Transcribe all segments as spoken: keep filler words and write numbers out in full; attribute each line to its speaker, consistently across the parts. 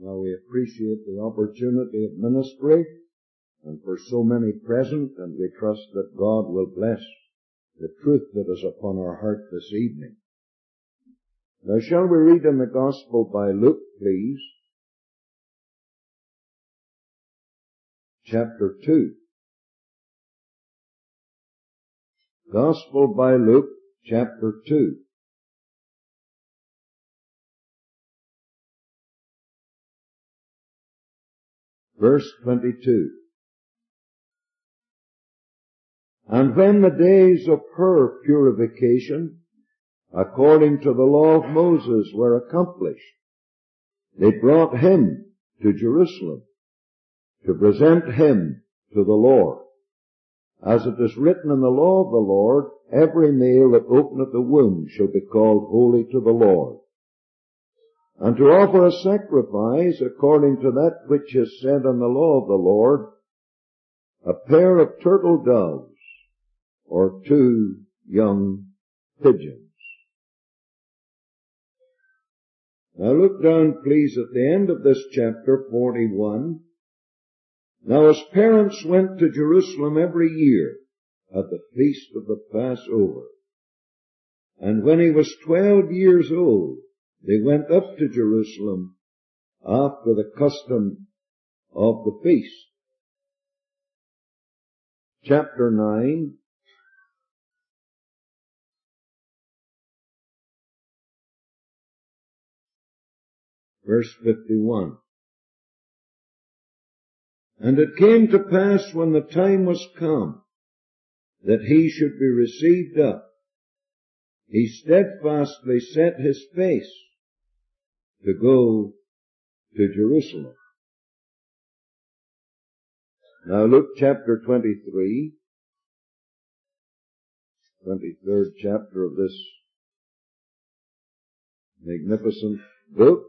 Speaker 1: Now we appreciate the opportunity of ministry and for so many present, and we trust that God will bless the truth that is upon our heart this evening. Now shall we read in the Gospel by Luke, please? Chapter two. Gospel by Luke, chapter two. Verse twenty-two. And when the days of her purification, according to the law of Moses, were accomplished, they brought him to Jerusalem to present him to the Lord. As it is written in the law of the Lord, every male that openeth the womb shall be called holy to the Lord. And to offer a sacrifice according to that which is said in the law of the Lord, a pair of turtle doves, or two young pigeons. Now look down, please, at the end of this chapter, forty-one. Now his parents went to Jerusalem every year at the feast of the Passover. And when he was twelve years old, they went up to Jerusalem after the custom of the feast. Chapter nine. Verse fifty-one. And it came to pass when the time was come that he should be received up, he steadfastly set his face to go to Jerusalem. Now Luke chapter twenty-three, twenty-third chapter of this magnificent book.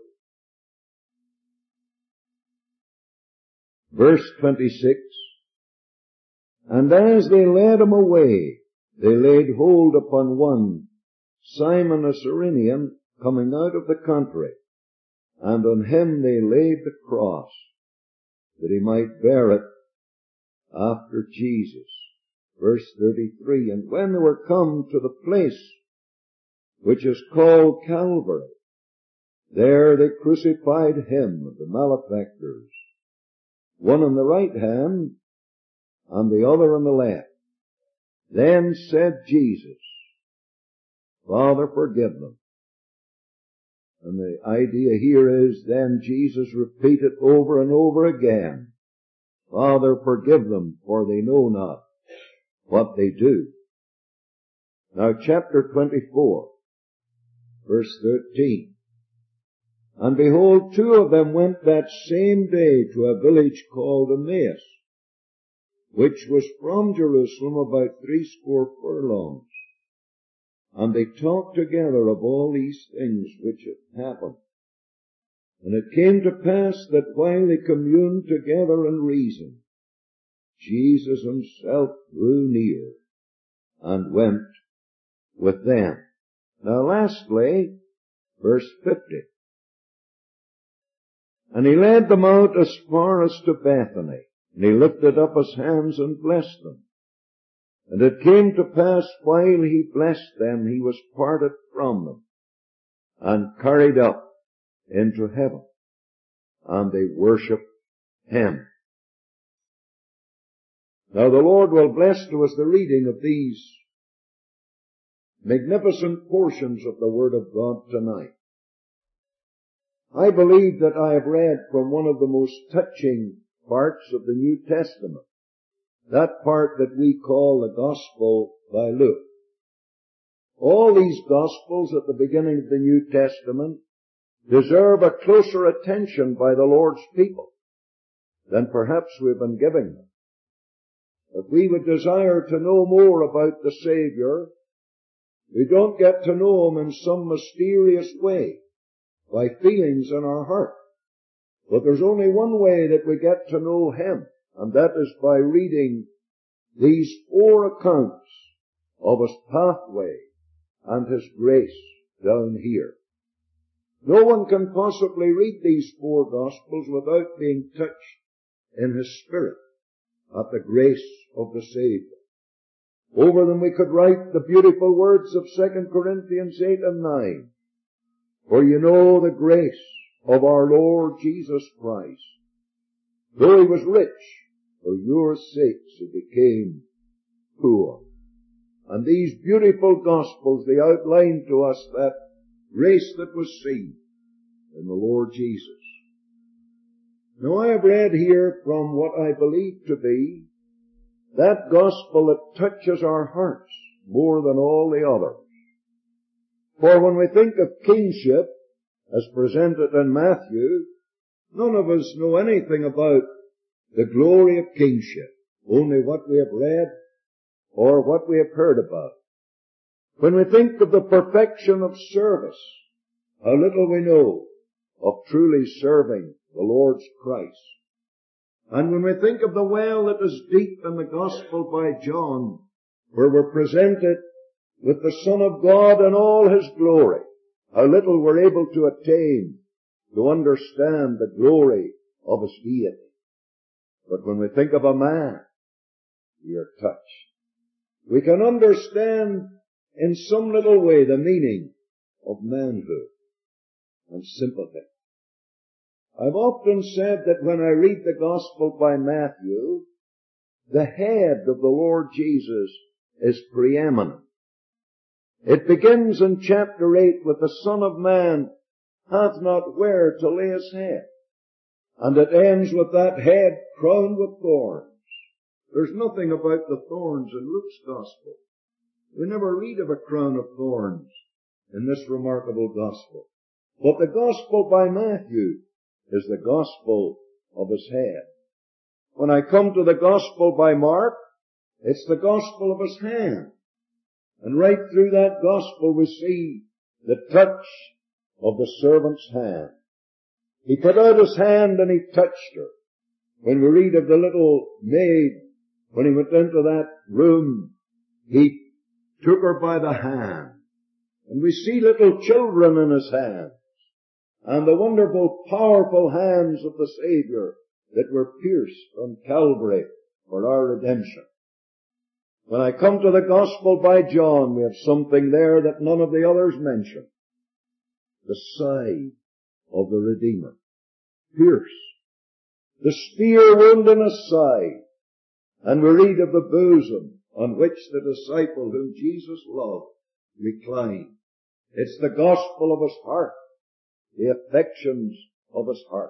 Speaker 1: Verse twenty-six, and as they led him away, they laid hold upon one, Simon a Cyrenian, coming out of the country, and on him they laid the cross, that he might bear it after Jesus. Verse thirty-three, and when they were come to the place which is called Calvary, there they crucified him of the malefactors, one on the right hand, and the other on the left. Then said Jesus, Father, forgive them. And the idea here is then Jesus repeated over and over again, Father, forgive them, for they know not what they do. Now chapter twenty-four, verse thirteen. And behold, two of them went that same day to a village called Emmaus, which was from Jerusalem about threescore furlongs. And they talked together of all these things which had happened. And it came to pass that while they communed together and reasoned, Jesus himself drew near and went with them. Now lastly, verse fifty. And he led them out as far as to Bethany, and he lifted up his hands and blessed them. And it came to pass while he blessed them, he was parted from them, and carried up into heaven. And they worshipped him. Now the Lord will bless to us the reading of these magnificent portions of the Word of God tonight. I believe that I have read from one of the most touching parts of the New Testament, that part that we call the Gospel by Luke. All these Gospels at the beginning of the New Testament deserve a closer attention by the Lord's people than perhaps we've been giving them. If we would desire to know more about the Savior, we don't get to know Him in some mysterious way, by feelings in our heart. But there's only one way that we get to know Him, and that is by reading these four accounts of His pathway and His grace down here. No one can possibly read these four Gospels without being touched in his spirit at the grace of the Savior. Over them we could write the beautiful words of Second Corinthians eight and nine. For you know the grace of our Lord Jesus Christ. Though he was rich, for your sakes he became poor. And these beautiful Gospels, they outline to us that grace that was seen in the Lord Jesus. Now I have read here from what I believe to be that Gospel that touches our hearts more than all the others. For when we think of kingship, as presented in Matthew, none of us know anything about the glory of kingship, only what we have read or what we have heard about. When we think of the perfection of service, how little we know of truly serving the Lord's Christ. And when we think of the well that is deep in the Gospel by John, where we're presented with the Son of God in all his glory, how little we're able to attain to understand the glory of his deity. But when we think of a man, we are touched. We can understand in some little way the meaning of manhood and sympathy. I've often said that when I read the Gospel by Matthew, the head of the Lord Jesus is preeminent. It begins in chapter eight with the Son of Man hath not where to lay his head. And it ends with that head crowned with thorns. There's nothing about the thorns in Luke's Gospel. We never read of a crown of thorns in this remarkable Gospel. But the Gospel by Matthew is the Gospel of his head. When I come to the Gospel by Mark, it's the Gospel of his hand. And right through that Gospel we see the touch of the servant's hand. He put out his hand and he touched her. When we read of the little maid, when he went into that room, he took her by the hand. And we see little children in his hands. And the wonderful, powerful hands of the Savior that were pierced on Calvary for our redemption. When I come to the Gospel by John, we have something there that none of the others mention. The side of the Redeemer. Pierced. The spear wound in his side. And we read of the bosom on which the disciple whom Jesus loved reclined. It's the Gospel of his heart. The affections of his heart.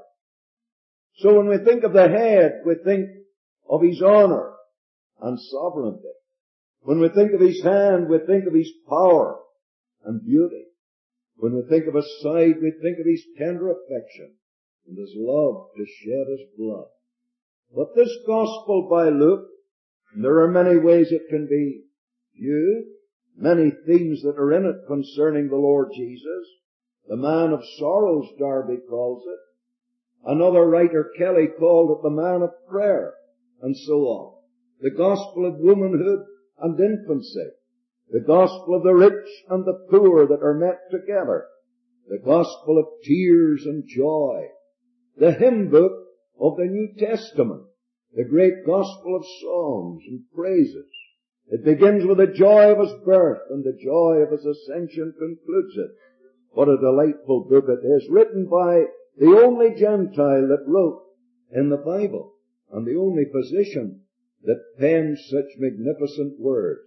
Speaker 1: So when we think of the head, we think of his honor and sovereignty. When we think of his hand, we think of his power and beauty. When we think of his side, we think of his tender affection and his love to shed his blood. But this Gospel by Luke, and there are many ways it can be viewed, many themes that are in it concerning the Lord Jesus. The man of sorrows, Darby calls it. Another writer, Kelly, called it the man of prayer, and so on. The Gospel of womanhood and infancy. The Gospel of the rich and the poor that are met together. The Gospel of tears and joy. The hymn book of the New Testament. The great Gospel of songs and praises. It begins with the joy of his birth, and the joy of his ascension concludes it. What a delightful book it is, written by the only Gentile that wrote in the Bible, and the only physician that penned such magnificent words.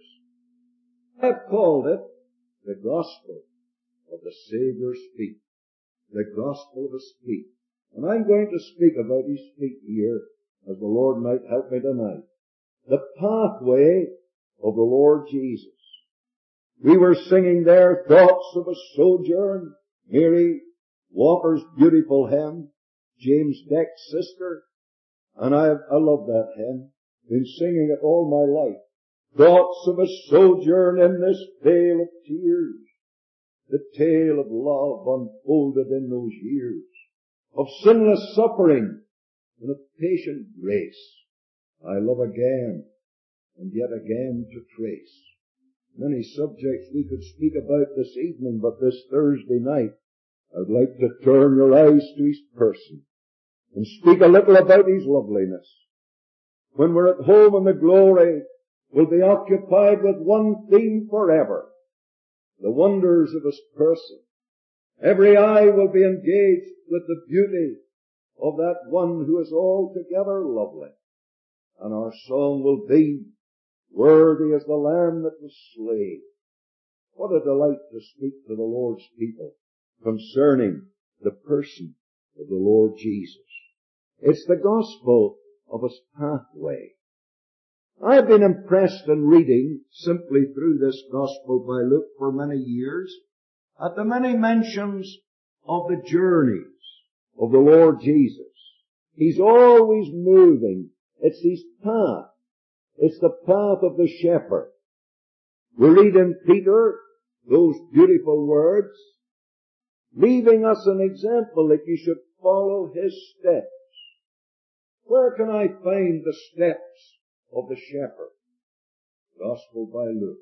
Speaker 1: I've called it the Gospel of the Savior's feet. The Gospel of his feet. And I'm going to speak about his feet here, as the Lord might help me tonight. The pathway of the Lord Jesus. We were singing there, Thoughts of a Sojourn, Mary Walker's beautiful hymn, James Deck's sister, and I, I love that hymn. Been singing it all my life. Thoughts of a sojourn in this vale of tears, the tale of love unfolded in those years, of sinless suffering and of patient grace. I love again and yet again to trace. Many subjects we could speak about this evening, but this Thursday night I'd like to turn your eyes to His person and speak a little about His loveliness. When we're at home in the glory, we'll be occupied with one theme forever: the wonders of His person. Every eye will be engaged with the beauty of that one who is altogether lovely. And our song will be, worthy is the Lamb that was slain. What a delight to speak to the Lord's people concerning the person of the Lord Jesus. It's the gospel of His pathway. I've been impressed in reading simply through this gospel by Luke for many years at the many mentions of the journeys of the Lord Jesus. He's always moving. It's His path. It's the path of the shepherd. We read in Peter those beautiful words, leaving us an example that you should follow His steps. Where can I find the steps of the shepherd? Gospel by Luke.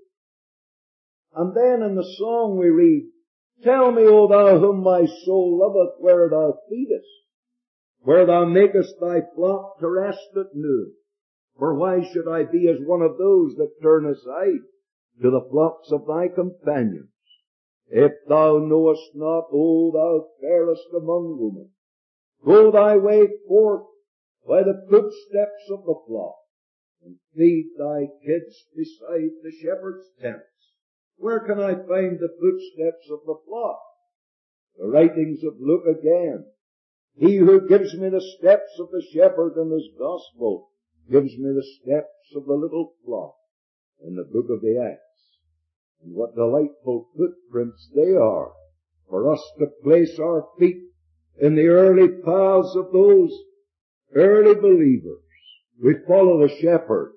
Speaker 1: And then in the song we read, tell me, O thou whom my soul loveth, where thou feedest, where thou makest thy flock to rest at noon. For why should I be as one of those that turn aside to the flocks of thy companions? If thou knowest not, O thou fairest among women, go thy way forth by the footsteps of the flock, and feed thy kids beside the shepherd's tents. Where can I find the footsteps of the flock? The writings of Luke again. He who gives me the steps of the shepherd in his gospel gives me the steps of the little flock in the book of the Acts. And what delightful footprints they are for us to place our feet in the early paths of those early believers. We follow the shepherd.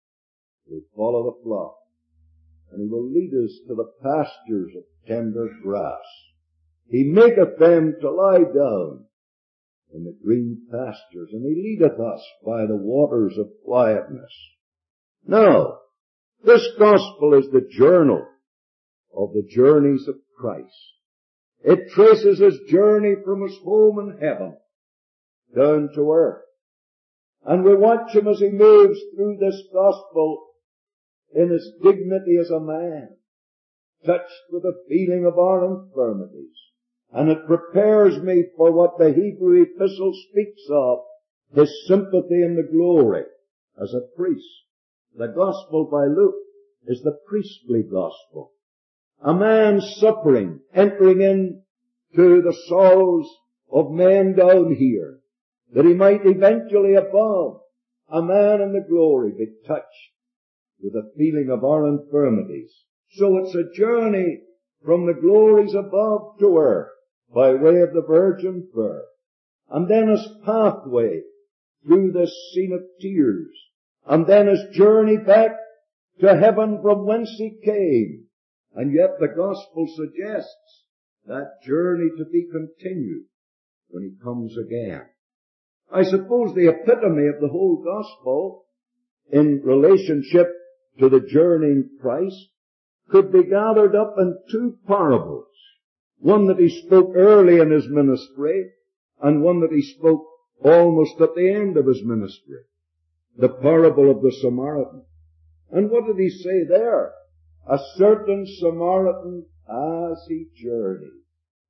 Speaker 1: We follow the flock. And He will lead us to the pastures of tender grass. He maketh them to lie down in the green pastures, and He leadeth us by the waters of quietness. Now, this gospel is the journal of the journeys of Christ. It traces His journey from His home in heaven down to earth. And we watch Him as He moves through this gospel in His dignity as a man, touched with the feeling of our infirmities. And it prepares me for what the Hebrew epistle speaks of, His sympathy in the glory as a priest. The gospel by Luke is the priestly gospel. A man suffering, entering into the sorrows of men down here, that he might eventually above, a man in the glory, be touched with the feeling of our infirmities. So it's a journey from the glories above to earth by way of the virgin birth. And then His pathway through this scene of tears. And then His journey back to heaven from whence He came. And yet the gospel suggests that journey to be continued when He comes again. I suppose the epitome of the whole gospel in relationship to the journeying Christ could be gathered up in two parables. One that He spoke early in His ministry, and one that He spoke almost at the end of His ministry. The parable of the Samaritan. And what did He say there? A certain Samaritan, as he journeyed,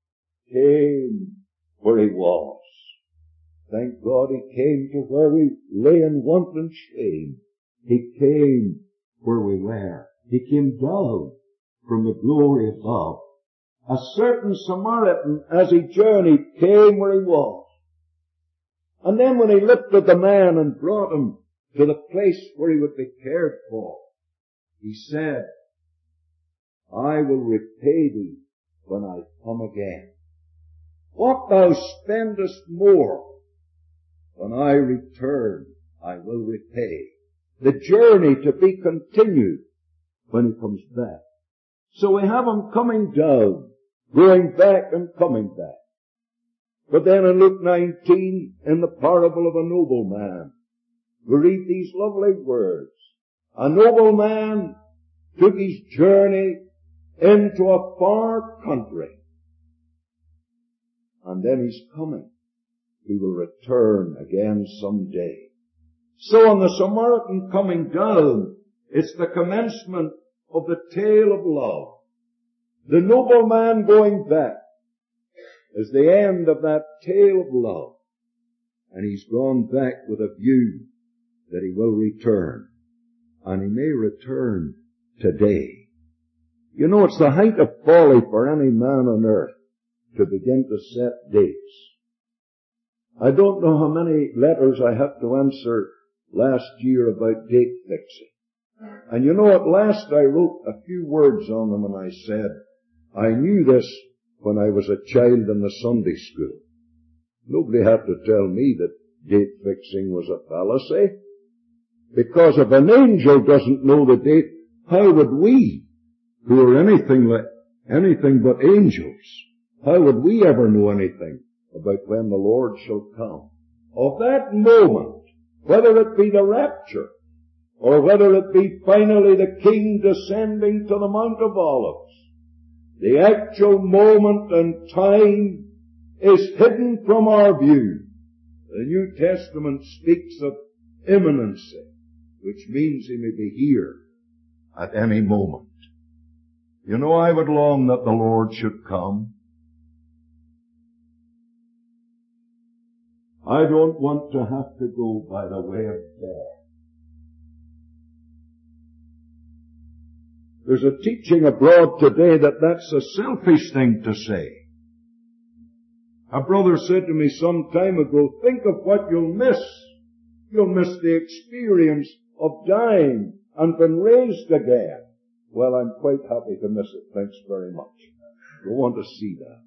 Speaker 1: came where he was. Thank God He came to where we lay in want and shame. He came where we were. He came down from the glory above. A certain Samaritan, as he journeyed, came where he was. And then when He lifted the man and brought him to the place where he would be cared for, He said, I will repay thee when I come again. What thou spendest more, when I return, I will repay. The journey to be continued when He comes back. So we have Him coming down, going back and coming back. But then in Luke nineteen, in the parable of a nobleman, we read these lovely words. A nobleman took his journey into a far country. and then He's coming. He will return again someday. So on the Samaritan coming down, it's the commencement of the tale of love. The nobleman going back is the end of that tale of love. And he's gone back with a view that he will return. And he may return today. You know, it's the height of folly for any man on earth to begin to set dates. I don't know how many letters I had to answer last year about date fixing. And you know, at last I wrote a few words on them and I said, I knew this when I was a child in the Sunday school. Nobody had to tell me that date fixing was a fallacy. Because if an angel doesn't know the date, how would we, who are anything like, anything but angels, how would we ever know anything about when the Lord shall come? Of that moment, whether it be the rapture, or whether it be finally the King descending to the Mount of Olives, the actual moment and time is hidden from our view. The New Testament speaks of imminency, which means He may be here at any moment. You know, I would long that the Lord should come. I don't want to have to go by the way of death. There's a teaching abroad today that that's a selfish thing to say. A brother said to me some time ago, think of what you'll miss. You'll miss the experience of dying and being raised again. Well, I'm quite happy to miss it. Thanks very much. I don't want to see that.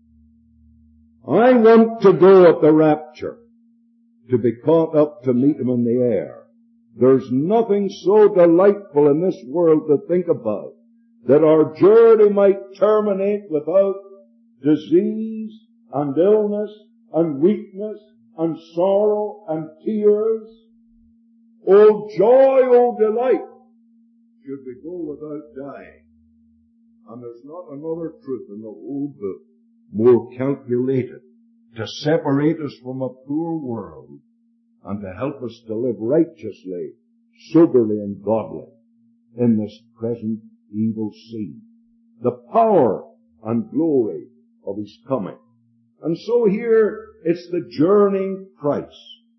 Speaker 1: I want to go at the rapture, to be caught up to meet Him in the air. There's nothing so delightful in this world to think about, that our journey might terminate without disease and illness and weakness and sorrow and tears. Oh joy, oh delight, should we go without dying. And there's not another truth in the whole book more calculated to separate us from a poor world and to help us to live righteously, soberly and godly in this present evil scene. The power and glory of His coming. And so here it's the journeying Christ.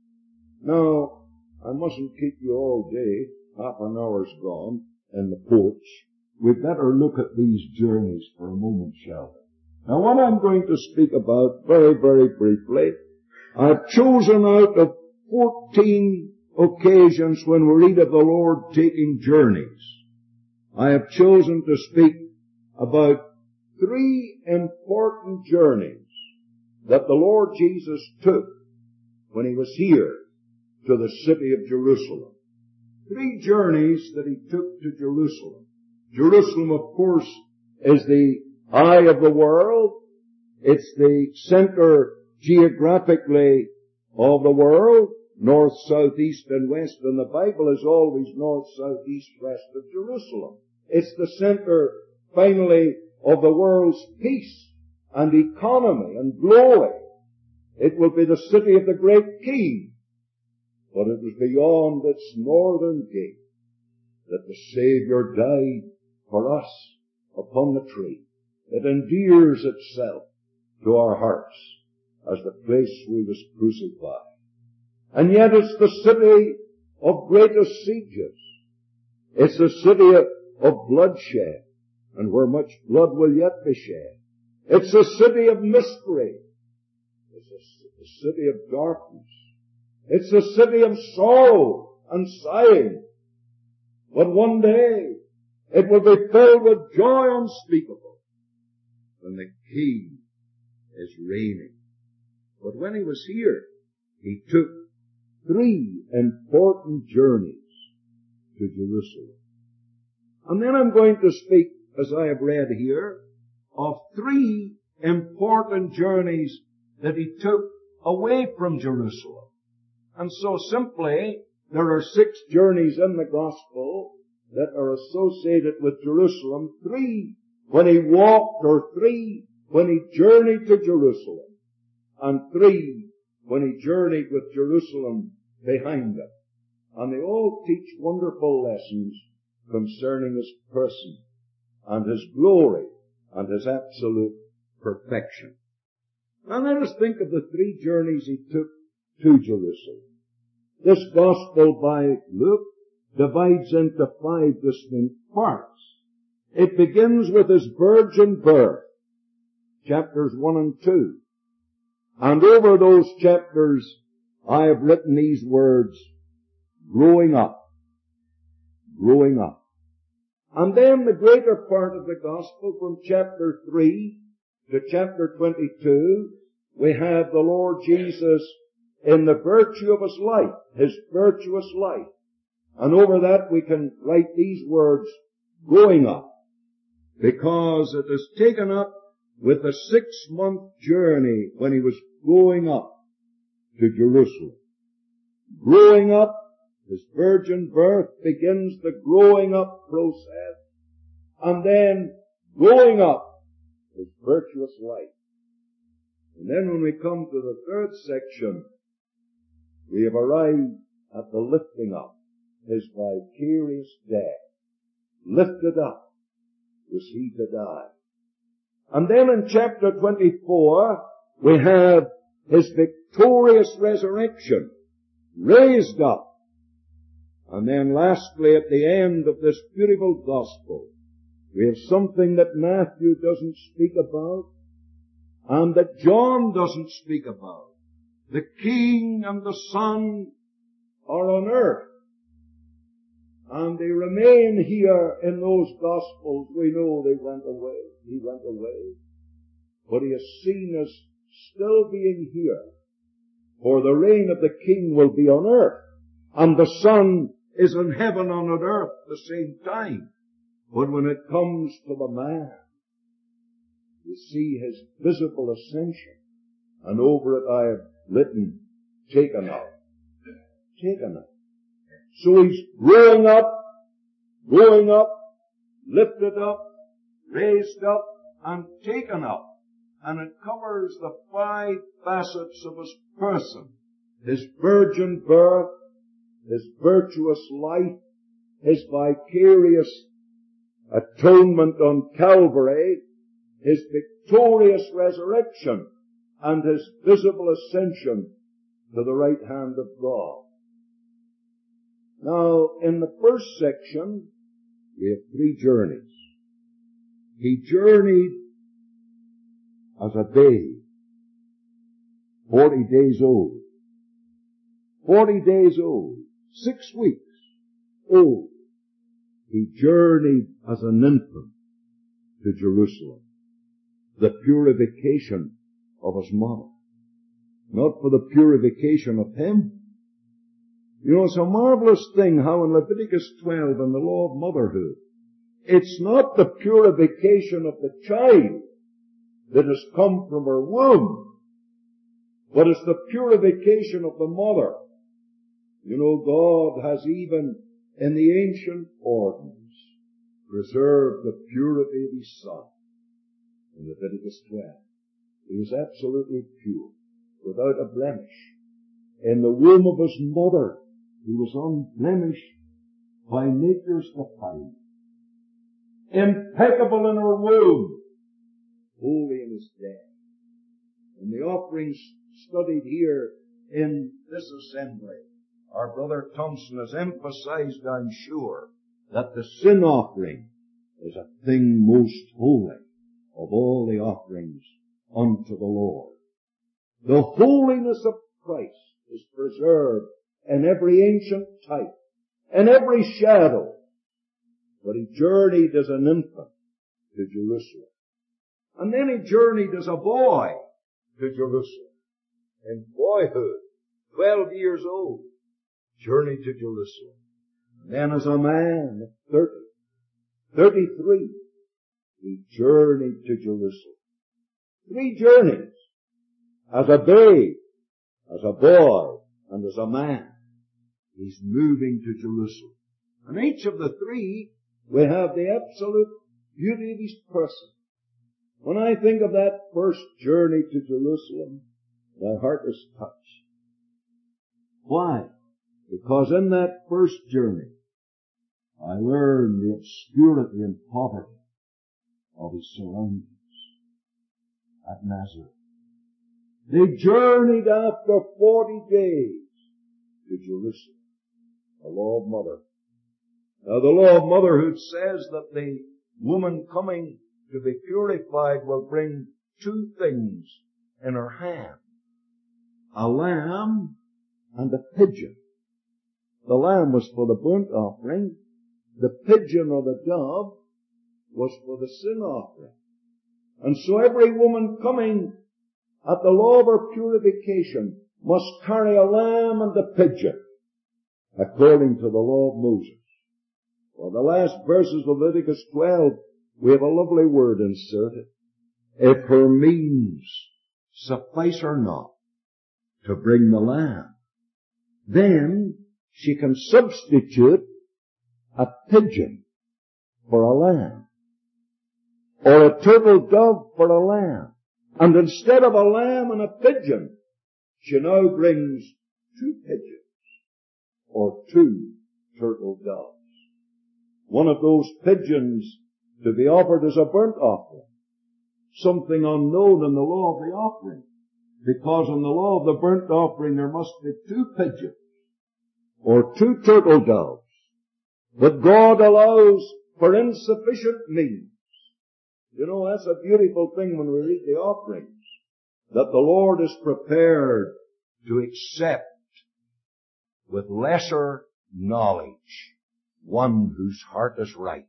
Speaker 1: Now, I mustn't keep you all day. Half an hour's gone in the porch. We'd better look at these journeys for a moment, shall we? Now, what I'm going to speak about very, very briefly, I've chosen out of fourteen occasions when we read of the Lord taking journeys. I have chosen to speak about three important journeys that the Lord Jesus took when He was here to the city of Jerusalem. Three journeys that He took to Jerusalem. Jerusalem, of course, is the eye of the world. It's the center geographically of the world, north, south, east, and west, and the Bible is always north, south, east, west of Jerusalem. It's the center, finally, of the world's peace and economy and glory. It will be the city of the great King. But it was beyond its northern gate that the Savior died for us upon the tree. It endears itself to our hearts as the place where He was crucified. And yet it's the city of greatest sieges. It's the city of, of bloodshed, and where much blood will yet be shed. It's a city of mystery. It's a, a city of darkness. It's a city of sorrow and sighing. But one day, it will be filled with joy unspeakable when the King is reigning. But when He was here, He took three important journeys to Jerusalem. And then I'm going to speak, as I have read here, of three important journeys that He took away from Jerusalem. And so simply, there are six journeys in the Gospel that are associated with Jerusalem. Three when He walked, or three when He journeyed to Jerusalem. and three when he journeyed with Jerusalem behind him. And they all teach wonderful lessons concerning his person and his glory and his absolute perfection. Now let us think of the three journeys he took to Jerusalem. This gospel by Luke divides into five distinct parts. It begins with his virgin birth, chapters one and two. And over those chapters I have written these words, growing up, growing up. And then the greater part of the gospel from chapter three to chapter twenty-two, we have the Lord Jesus in the virtue of his life, his virtuous life. And over that we can write these words, growing up, because it is taken up with a six-month journey when he was growing up to Jerusalem. Growing up, his virgin birth begins the growing up process, and then growing up his virtuous life. And then when we come to the third section, we have arrived at the lifting up, his vicarious death. Lifted up was he to die. And then in chapter twenty-four, we have his victorious resurrection, raised up. And then lastly, at the end of this beautiful gospel, we have something that Matthew doesn't speak about, and that John doesn't speak about. The King and the Son are on earth, and they remain here in those Gospels. We know they went away. He went away. But he is seen as still being here. For the reign of the King will be on earth, and the Son is in heaven and on earth at the same time. But when it comes to the man, you see his visible ascension. And over it I have written, taken up. Taken up. So he's growing up, growing up, lifted up, raised up, and taken up. And it covers the five facets of his person. His virgin birth, his virtuous life, his vicarious atonement on Calvary, his victorious resurrection, and his visible ascension to the right hand of God. Now, in the first section, we have three journeys. He journeyed as a babe, forty days old. Forty days old, six weeks old. He journeyed as an infant to Jerusalem. The purification of his mother. Not for the purification of him. You know, it's a marvelous thing how in Leviticus twelve in the law of motherhood, it's not the purification of the child that has come from her womb, but it's the purification of the mother. You know, God has even in the ancient ordinance preserved the purity of his Son. In Leviticus twelve, he was absolutely pure, without a blemish. In the womb of his mother, he was unblemished by nature's define. Impeccable in her womb, holy in his death. And the offerings studied here in this assembly, our brother Thompson has emphasized, I'm sure, that the sin offering is a thing most holy of all the offerings unto the Lord. The holiness of Christ is preserved in every ancient type, in every shadow. But he journeyed as an infant to Jerusalem. And then he journeyed as a boy to Jerusalem. In boyhood, twelve years old, journeyed to Jerusalem. And then as a man at thirty, thirty-three, he journeyed to Jerusalem. Three journeys. As a babe, as a boy, and as a man. He's moving to Jerusalem. And each of the three, we have the absolute beauty of his person. When I think of that first journey to Jerusalem, My heart is touched. Why? Because in that first journey, I learned the obscurity and poverty of his surroundings at Nazareth. They journeyed after forty days to Jerusalem, the law of mother. Now the law of motherhood says that the woman coming to be purified will bring two things in her hand. A lamb and a pigeon. The lamb was for the burnt offering. The pigeon or the dove was for the sin offering. And so every woman coming at the law of her purification must carry a lamb and a pigeon, according to the law of Moses. Well, the last verses of Leviticus twelve, we have a lovely word inserted. If her means suffice her not to bring the lamb, then she can substitute a pigeon for a lamb, or a turtle dove for a lamb. And instead of a lamb and a pigeon, she now brings two pigeons or two turtle doves. One of those pigeons to be offered as a burnt offering, something unknown in the law of the offering, because in the law of the burnt offering there must be two pigeons or two turtle doves. But God allows for insufficient means. You know, that's a beautiful thing when we read the offerings, that the Lord is prepared to accept with lesser knowledge one whose heart is right.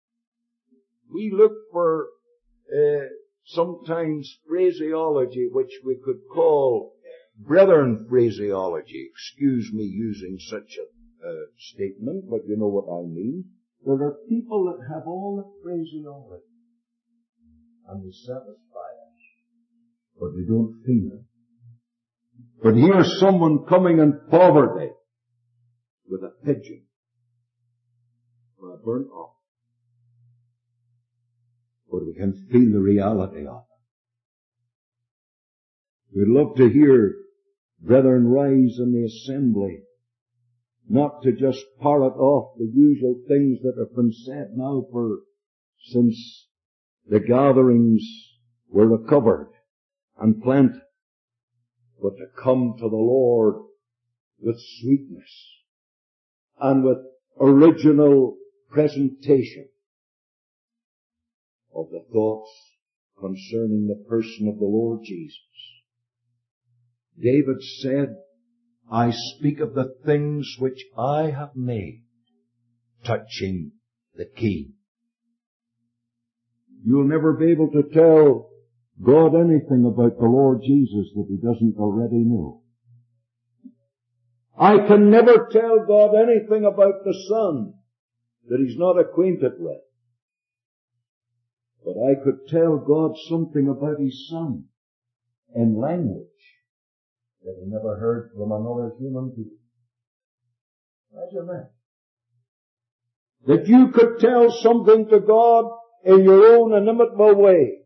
Speaker 1: We look for uh, sometimes phraseology which we could call brethren phraseology. Excuse me using such a uh, statement, but you know what I mean. There are people that have all the phraseology and they satisfy us, but they don't feel it. But here's someone coming in poverty with a pigeon for a burnt offering. But we can feel the reality of it. We'd love to hear brethren rise in the assembly, not to just parrot off the usual things that have been said now for since the gatherings were recovered and planted, but to come to the Lord with sweetness and with original presentation of the thoughts concerning the person of the Lord Jesus. David said, I speak of the things which I have made, touching the King. You'll never be able to tell God anything about the Lord Jesus that He doesn't already know. I can never tell God anything about the Son that He's not acquainted with. But I could tell God something about His Son in language that He never heard from another human being. Imagine that. That you could tell something to God in your own inimitable way,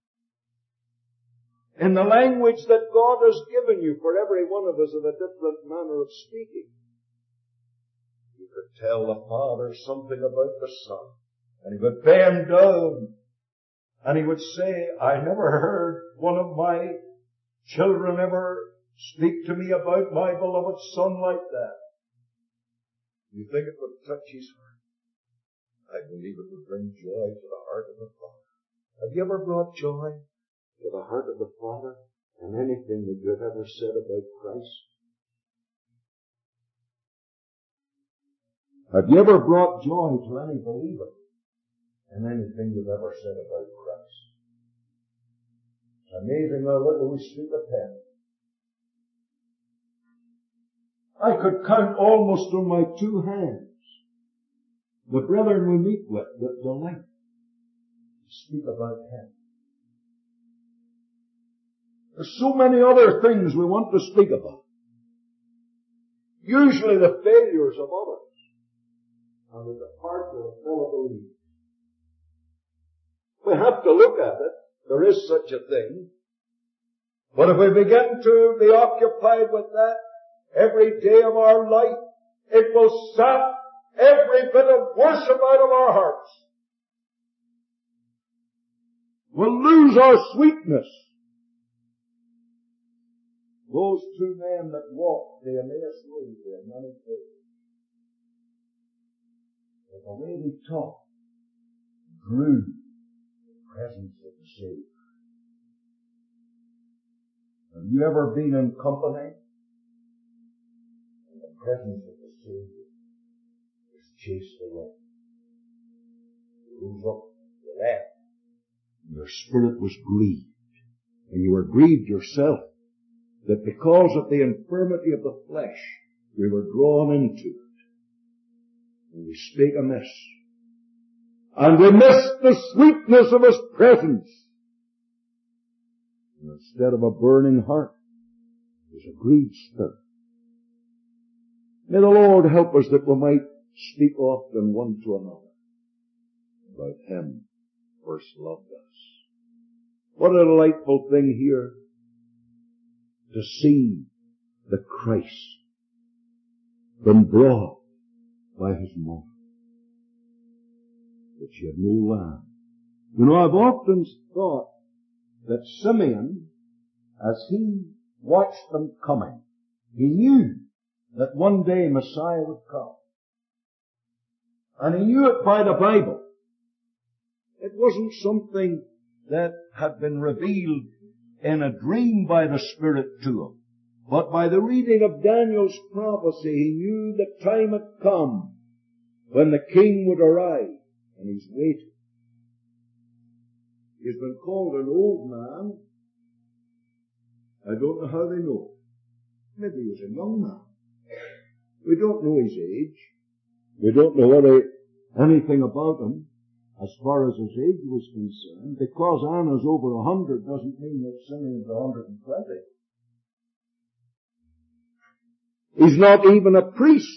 Speaker 1: in the language that God has given you, for every one of us in a different manner of speaking. You could tell the Father something about the Son, and He would bend down, and He would say, I never heard one of my children ever speak to me about my beloved Son like that. You think it would touch His heart? I believe it would bring joy to the heart of the Father. Have you ever brought joy to the heart of the Father in anything that you've ever said about Christ? Have you ever brought joy to any believer in anything you've ever said about Christ? It's amazing how little we speak of Him. I could count almost on my two hands the brethren we meet with that delight to speak about Him. There's so many other things we want to speak about. Usually the failures of others and the departure of fellow believers. We have to look at it. There is such a thing. But if we begin to be occupied with that every day of our life, it will sap every bit of worship out of our hearts. We'll lose our sweetness. Those two men that walked the Emmaus Road there many days, but the way they talked drew the presence of the Savior. Have you ever been in company and the presence of the Savior was chased away? You rose up, you left, and your spirit was grieved. And you were grieved yourself that because of the infirmity of the flesh, we were drawn into it. And we spake amiss. And we missed the sweetness of His presence. And instead of a burning heart, there's a grieved spirit. May the Lord help us that we might speak often one to another about Him first loved us. What a delightful thing here to see the Christ been brought by His mother, that she had no lamb. You know, I've often thought that Simeon, as he watched them coming, he knew that one day Messiah would come. And he knew it by the Bible. It wasn't something that had been revealed in a dream by the Spirit to him. But by the reading of Daniel's prophecy, he knew the time had come when the King would arrive. And he's waiting. He's been called an old man. I don't know how they know. Maybe he was a young man. We don't know his age. We don't know what anything about him as far as his age was concerned. Because Anna's over a hundred doesn't mean that Simeon's a hundred and twenty. He's not even a priest.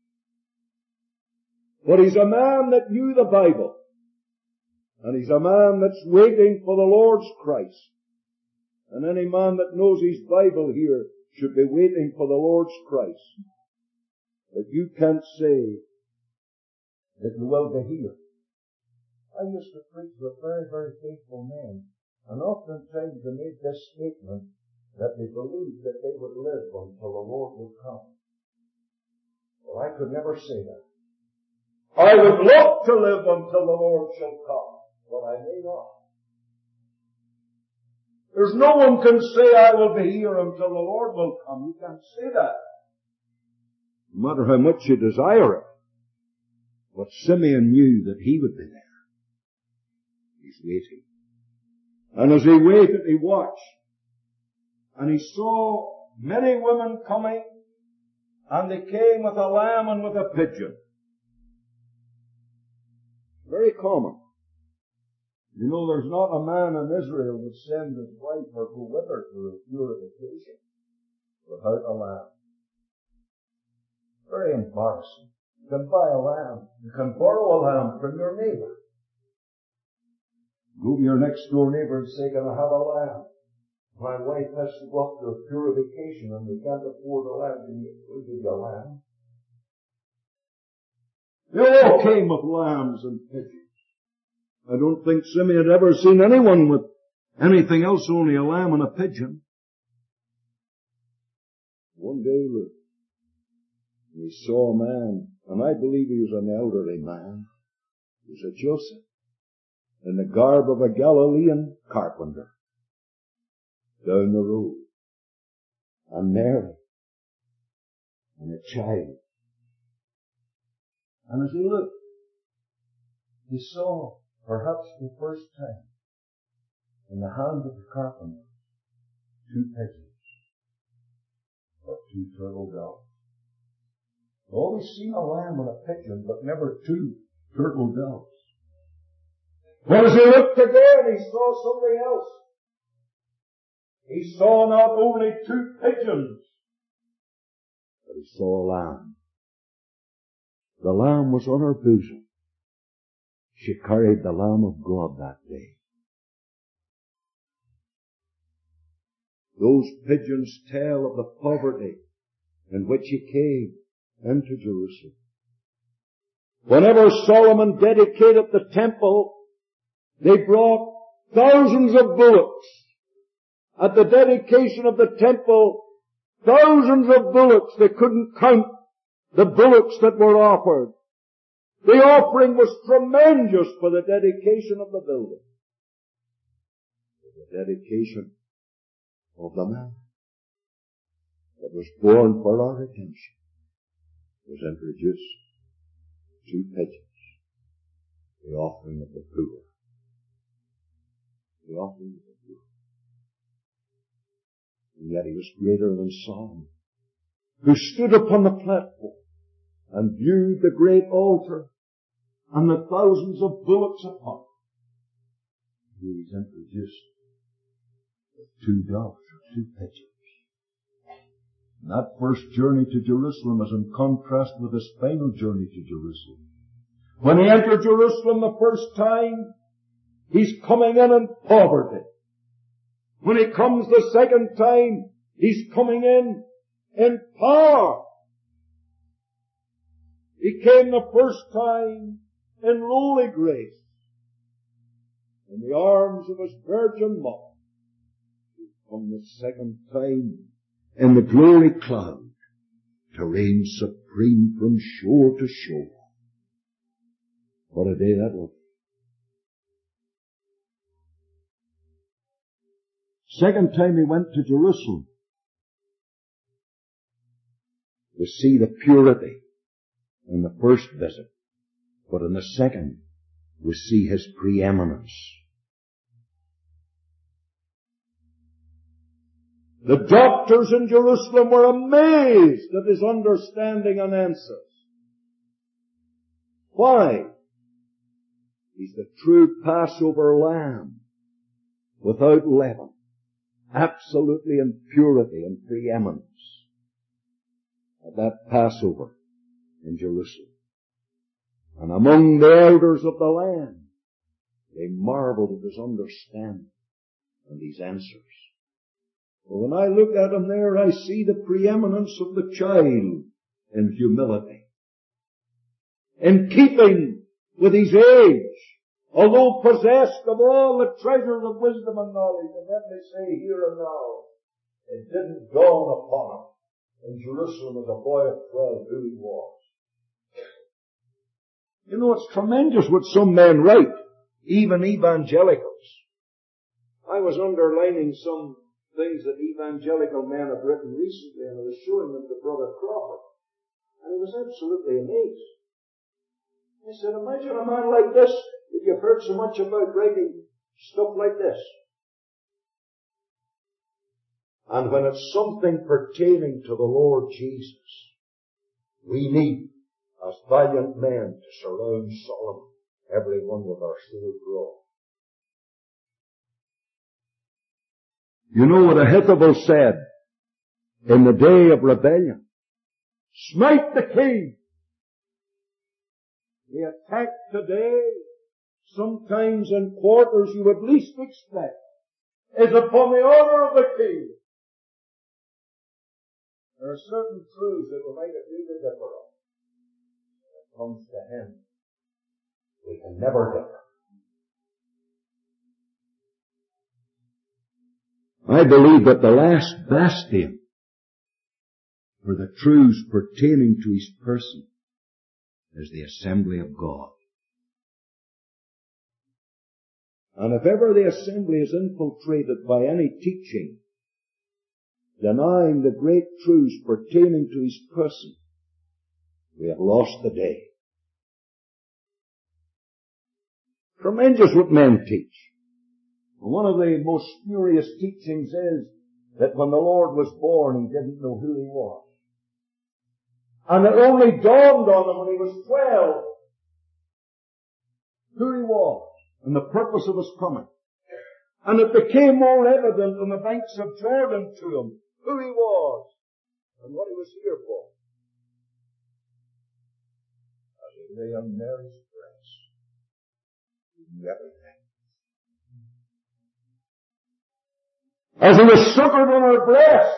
Speaker 1: But he's a man that knew the Bible. And he's a man that's waiting for the Lord's Christ. And any man that knows his Bible here should be waiting for the Lord's Christ. But you can't say that you will be here. I used to preach with very, very faithful men, and oftentimes they made this statement that they believed that they would live until the Lord would come. Well, I could never say that. I would love to live until the Lord shall come, but I may not. There's no one can say I will be here until the Lord will come. You can't say that. No matter how much you desire it. But Simeon knew that he would be there. He's waiting. And as he waited, he watched. And he saw many women coming, and they came with a lamb and with a pigeon. Very common. You know, there's not a man in Israel that send his wife or go with her to a purification without a lamb. Very embarrassing. You can buy a lamb. You can borrow a lamb from your neighbor. Go to your next door neighbor and say, can I have a lamb? My wife has to go up to a purification and we can't afford a lamb. We'll give you a lamb. They all came with lambs and pigeons. I don't think Simeon had ever seen anyone with anything else, only a lamb and a pigeon. One day, look, he saw a man, and I believe he was an elderly man. He was a Joseph, in the garb of a Galilean carpenter, down the road, and Mary, and a child. And as he looked, he saw, perhaps for the first time, in the hand of the carpenter, two pigeons, or two turtle doves. Always seen a lamb and a pigeon, but never two turtle doves. But as he looked again, he saw something else. He saw not only two pigeons, but he saw a lamb. The lamb was on her bosom. She carried the Lamb of God that day. Those pigeons tell of the poverty in which he came into Jerusalem. Whenever Solomon dedicated the temple, they brought thousands of bullocks. At the dedication of the temple, thousands of bullocks. They couldn't count the bullocks that were offered. The offering was tremendous for the dedication of the building. The dedication of the man that was born for our redemption was introduced. Two pigeons. The offering of the poor. The offering of the poor. And yet he was greater than Solomon, who stood upon the platform and viewed the great altar and the thousands of bullocks upon it. He was introduced with two doves or two pigeons. And that first journey to Jerusalem is in contrast with his final journey to Jerusalem. When he entered Jerusalem the first time, he's coming in in poverty. When he comes the second time, he's coming in in power. He came the first time in lowly grace, in the arms of his virgin mother. He come the second time in the glory cloud to reign supreme from shore to shore. What a day that was. Second time he went to Jerusalem to see the purity in the first visit, but in the second we see his preeminence. The doctors in Jerusalem were amazed at his understanding and answers. Why? He's the true Passover lamb, without leaven, absolutely in purity and preeminence at that Passover in Jerusalem. And among the elders of the land, they marveled at his understanding and his answers. Well, when I look at him there, I see the preeminence of the child in humility, in keeping with his age, although possessed of all the treasures of wisdom and knowledge. And let me say here and now, it didn't dawn upon him in Jerusalem as a boy of twelve who he was. You know, it's tremendous what some men write, even evangelicals. I was underlining some things that evangelical men have written recently, and I was showing them to Brother Crawford, and he was absolutely amazed. I said, imagine a man like this that you've heard so much about writing stuff like this. And when it's something pertaining to the Lord Jesus, we need, as valiant men, to surround Solomon, every one with our shield drawn. You know what Ahithophel said in the day of rebellion? Smite the king. The attack today, sometimes in quarters you would least expect, is upon the honor of the king. There are certain truths that we might agree to differ on. When it comes to him, we can never differ. I believe that the last bastion for the truths pertaining to his person is the assembly of God. And if ever the assembly is infiltrated by any teaching denying the great truths pertaining to his person, we have lost the day. Tremendous what men teach. One of the most spurious teachings is that when the Lord was born, he didn't know who he was. And it only dawned on him when he was twelve who he was and the purpose of his coming. And it became more evident on the banks of Jordan to him who he was and what he was here for. As he lay on Mary's breast, he knew everything. as he was succored on her breast,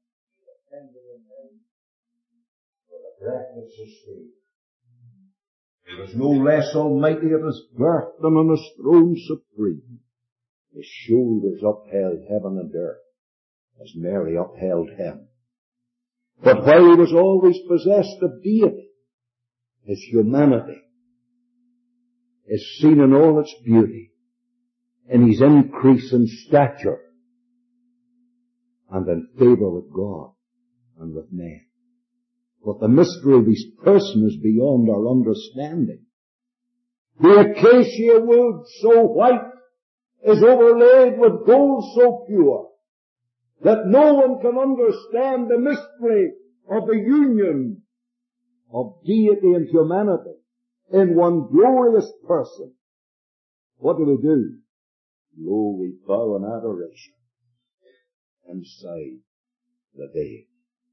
Speaker 1: for the breath that sustained. He was no less almighty at his birth than on his throne supreme. His shoulders upheld heaven and earth, as Mary upheld him. But while he was always possessed of deity, his humanity is seen in all its beauty, in his increase in stature, and in favor with God and with men. But the mystery of his person is beyond our understanding. The acacia wood so white is overlaid with gold so pure that no one can understand the mystery of the union of deity and humanity in one glorious person. What do we do? Lo, we bow in adoration inside the veil.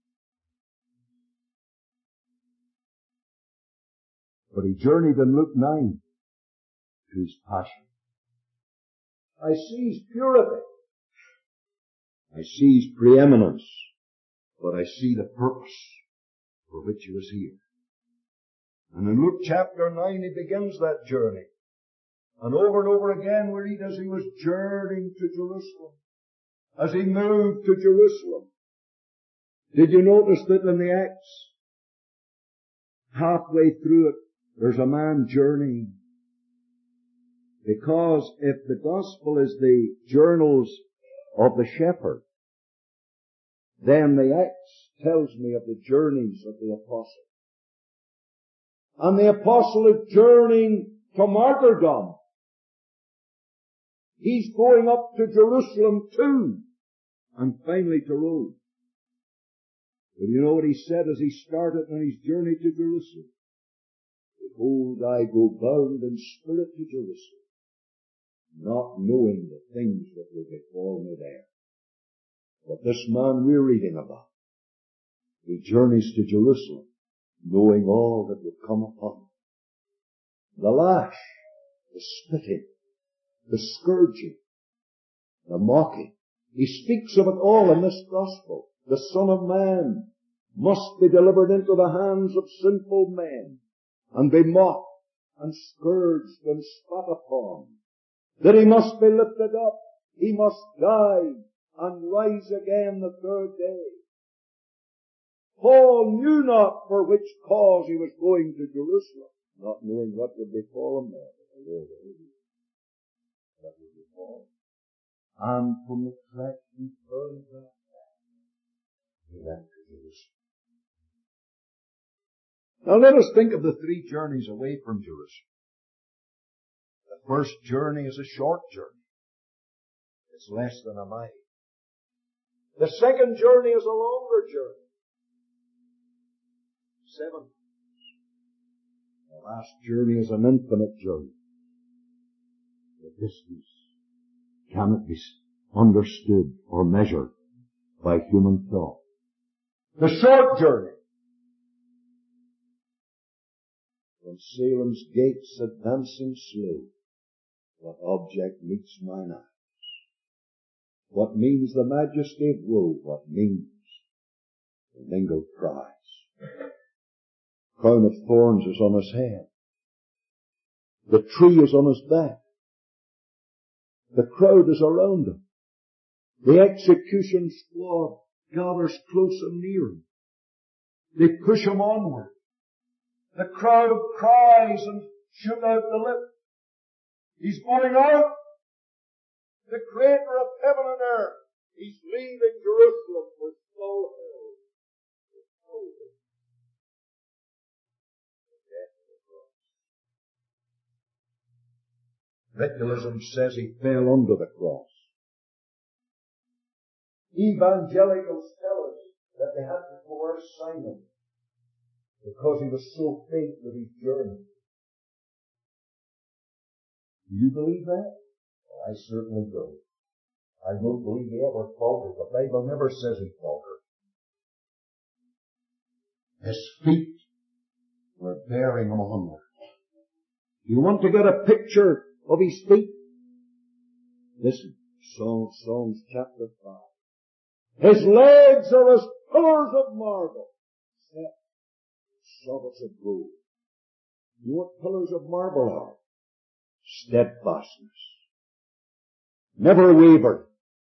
Speaker 1: But he journeyed in Luke nine to his passion. I see his purity. I see his preeminence. But I see the purpose for which he was here. And in Luke chapter nine he begins that journey. And over and over again we read as he was journeying to Jerusalem. As he moved to Jerusalem. Did you notice that in the Acts, halfway through it, there's a man journeying? Because if the gospel is the journals of the shepherd, then the Acts tells me of the journeys of the apostle. And the apostle is journeying to martyrdom. He's going up to Jerusalem too, and finally to Rome. But you know what he said as he started on his journey to Jerusalem? Behold, I go bound in spirit to Jerusalem, not knowing the things that will befall me there. But this man we're reading about, he journeys to Jerusalem, knowing all that would come upon him. The lash, the spitting, the scourging, the mocking. He speaks of it all in this gospel. The Son of Man must be delivered into the hands of sinful men, and be mocked, and scourged, and spat upon. That he must be lifted up, he must die, and rise again the third day. Paul knew not for which cause he was going to Jerusalem, not knowing what would befall him there. But the Lord knew what would befall him. And from the track he turned back, he went to Jerusalem. Now let us think of the three journeys away from Jerusalem. The first journey is a short journey. It's less than a mile. The second journey is a longer journey. Seven miles. The last journey is an infinite journey. The distance cannot be understood or measured by human thought. The short journey. From Salem's gates advancing slow, what object meets mine eyes? What means the majesty of woe? What means the mingled cries? Crown of thorns is on his head. The tree is on his back. The crowd is around him. The execution squad gathers close and near him. They push him onward. The crowd cries and shoot out the lip. He's going out. The Creator of heaven and earth. He's leaving Jerusalem for slow hell. Ritualism says he fell under the cross. Evangelicals tell us that they had to coerce Simon because he was so faint with his journey. Do you believe that? Well, I certainly do. I don't believe he ever faltered. The Bible never says he faltered. His feet were bearing him onward. You want to get a picture of his feet? Listen, Psalm, Psalms chapter five. His legs are as pillars of marble, set sockets of gold. You know what pillars of marble are? Steadfastness. Never wavered.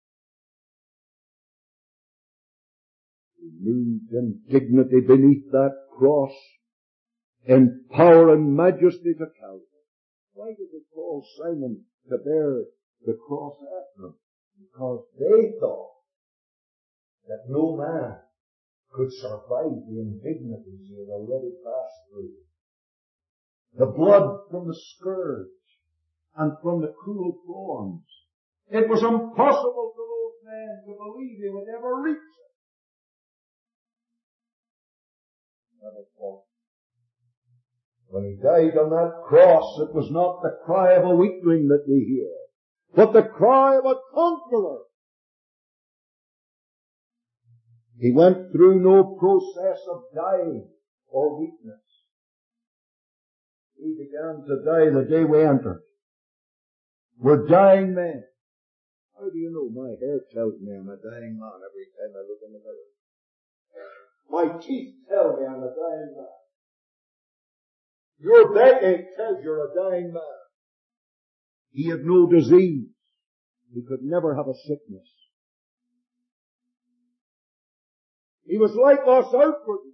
Speaker 1: He moved in dignity beneath that cross, in power and majesty to Calvary. Why did they call Simon to bear the cross after him? Because they thought that no man could survive the indignities he had already passed through. The blood from the scourge and from the cruel thorns. It was impossible for those men to believe he would ever reach it. Never thought. When he died on that cross, it was not the cry of a weakling that we hear, but the cry of a conqueror. He went through no process of dying or weakness. He began to die the day we entered. We're dying men. How do you know? My hair tells me I'm a dying man every time I look in the mirror. My teeth tell me I'm a dying man. Your backache tells you're a dying man. He had no disease. He could never have a sickness. He was like us outwardly.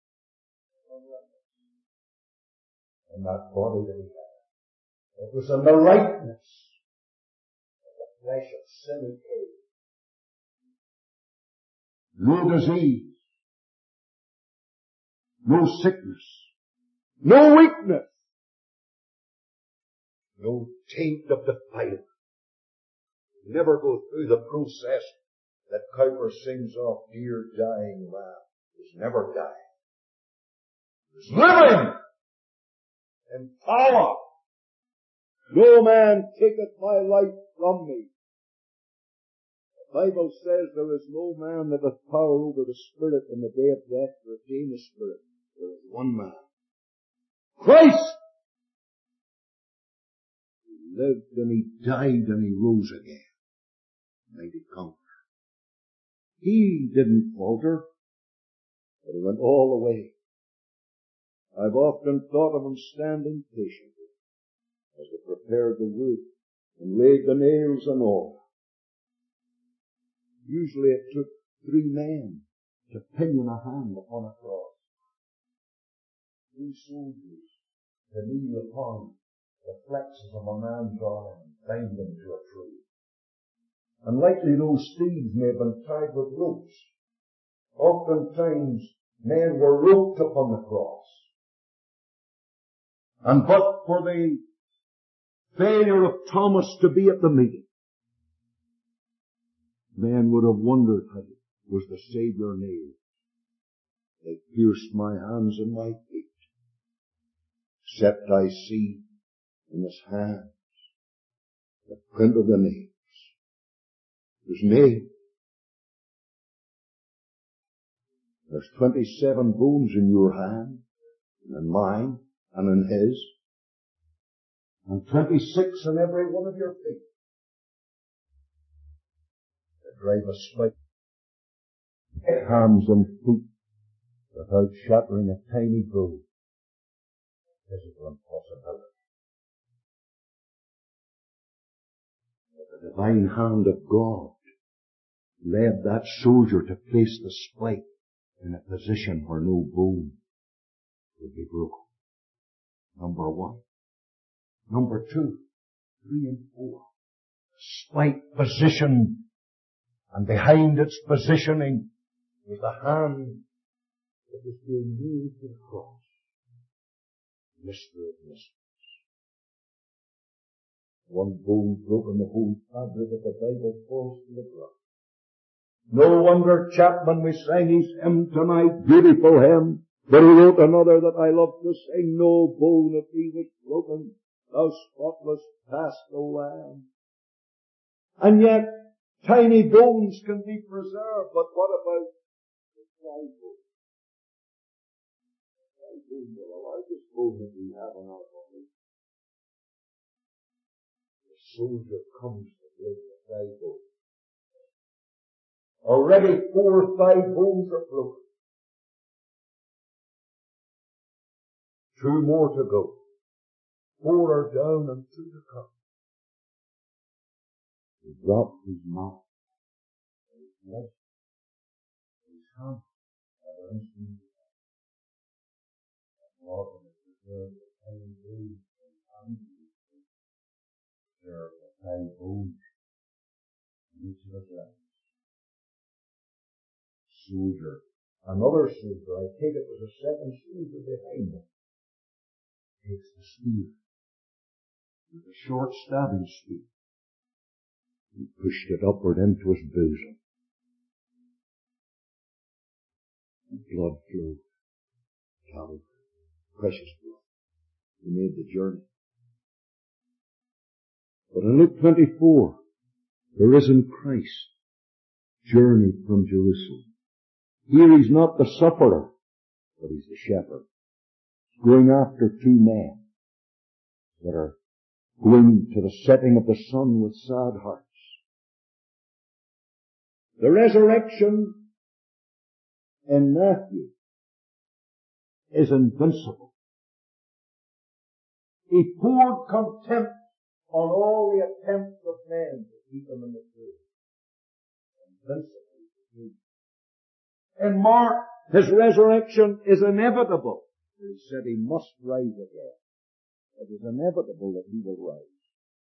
Speaker 1: In that body that he had. It was in the likeness of the flesh of sin and pain. No disease. No sickness. No weakness. No taint of defilement. Never go through the process that Cowper sings of, dear dying man. He's never dying. He's living in power. No man taketh my life from me. The Bible says there is no man that hath power over the spirit in the day of death to retain the spirit. There is one man. Christ! He lived and he died and he rose again. Mighty conqueror. He didn't falter, but he went all the way. I've often thought of him standing patiently as they prepared the wood and laid the nails and all. Usually it took three men to pinion a hand upon a cross. Three soldiers to kneel upon the flexes of a man's arm and bind them to a tree. And likely those steeds may have been tied with ropes. Oftentimes men were roped upon the cross. And but for the failure of Thomas to be at the meeting, men would have wondered how was the Saviour nailed. They pierced my hands and my feet, except I see in his hands the print of the nails. There's nails. There's twenty-seven bones in your hand, and in mine, and in his, and twenty-six in every one of your feet. They drive a spike, hands and feet, without shattering a tiny bone. Physical impossibility. But the divine hand of God led that soldier to place the spike in a position where no bone would be broken. Number one. Number two, three and four. Spike positioned, and behind its positioning was the hand that was being nailed to the cross. Mystery of mysteries. One bone broken, the whole fabric of the Bible falls to the ground. No wonder Chapman, we sang his hymn tonight, beautiful hymn, but he wrote another that I love to sing, no bone of thee was broken, thou spotless paschal lamb. And yet, tiny bones can be preserved, but what about the dry bone? The dry bone is the largest bone that we have in our body. The soldier comes to break it. five bones. Already four or five bones are broken. Two more to go. Four are down and two to come. He dropped his mouth, his leg, his hand, and his feet. And Lord, when it prepared the five bones and hands, there the five bones in each of his legs. Soldier. Another soldier, I take it was a second soldier behind him, takes the spear, with a short stabbing spear. He pushed it upward into his bosom. And blood flowed. Calvary. Precious blood. He made the journey. But in Luke twenty-four, the risen Christ journeyed from Jerusalem. Here he's not the sufferer, but he's the shepherd. He's going after two men that are going to the setting of the sun with sad hearts. The resurrection in Matthew is invincible. He poured contempt on all the attempts of men to keep him in the grave. Invincible. In Mark, his resurrection is inevitable. He said he must rise again. It is inevitable that he will rise.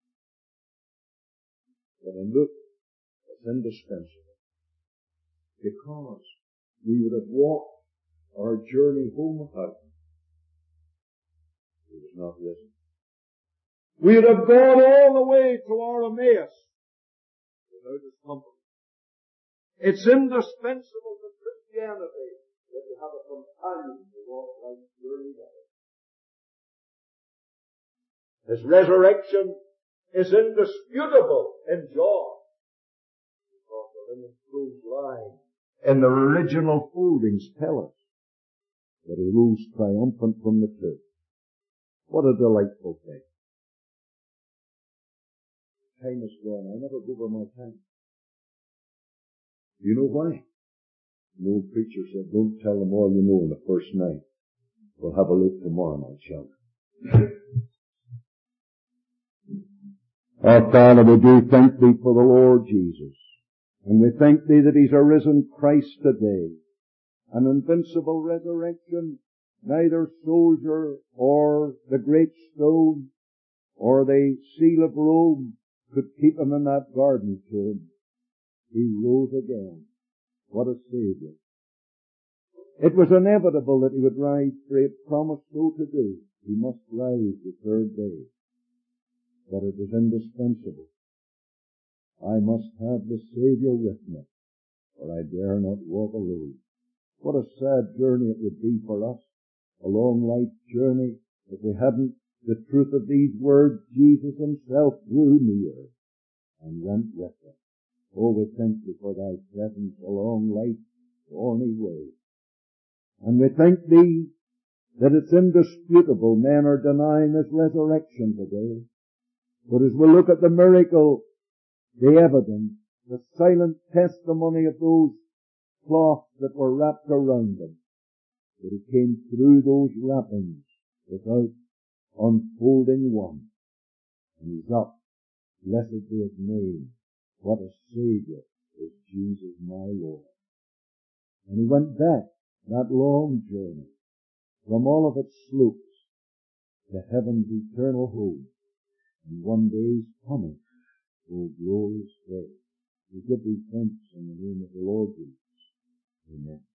Speaker 1: But in Luke, it's indispensable. Because we would have walked our journey home without him. He was not risen. We would have gone all the way to our Emmaus without his company. It's indispensable to Christianity that we have a companion to walk life's journey with. His resurrection is indisputable in John, because the linen clothes line in the original foldings tell us that he rose triumphant from the tomb. What a delightful thing. Time is gone. I never go over my time. You know why? The old preacher said, don't tell them all you know in the first night. We'll have a look tomorrow night, shall we? Our Father, we do thank Thee for the Lord Jesus. And we thank Thee that He's a risen Christ today. An invincible resurrection. Neither soldier or the great stone or the seal of Rome could keep Him in that garden tomb. He rose again. What a Savior. It was inevitable that He would rise, for He had promised so to do. He must rise the third day. But it was indispensable. I must have the Savior with me, for I dare not walk alone. What a sad journey it would be for us, a long life journey, if we hadn't the truth of these words. Jesus Himself drew near and went with us. Oh, we thank Thee for Thy presence along life's thorny way. And we thank Thee that it's indisputable men are denying His resurrection today. But as we look at the miracle, the evidence, the silent testimony of those cloths that were wrapped around Him, that He came through those wrappings without unfolding one. And He's up. Blessed be His name. What a Savior is Jesus my Lord. And He went back that long journey from all of its slopes to heaven's eternal home. And one day is coming, O glorious day. We give Thee thanks in the name of the Lord Jesus. Amen.